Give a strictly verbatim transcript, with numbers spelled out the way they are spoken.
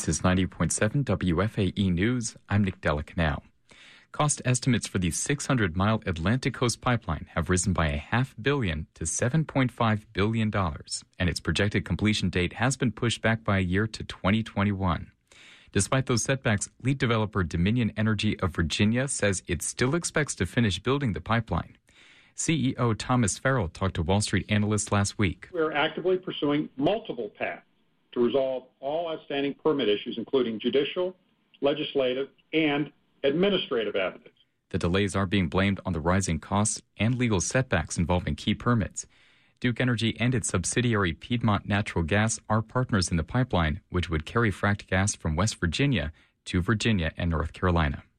This is ninety point seven W F A E News. I'm Nick Delacanal. Cost estimates for the six hundred mile Atlantic Coast Pipeline have risen by a half billion to seven point five billion dollars, and its projected completion date has been pushed back by a year to twenty twenty-one. Despite those setbacks, lead developer Dominion Energy of Virginia says it still expects to finish building the pipeline. C E O Thomas Farrell talked to Wall Street analysts last week. We're actively pursuing multiple paths to resolve all outstanding permit issues, including judicial, legislative, and administrative avenues. The delays are being blamed on the rising costs and legal setbacks involving key permits. Duke Energy and its subsidiary Piedmont Natural Gas are partners in the pipeline, which would carry fracked gas from West Virginia to Virginia and North Carolina.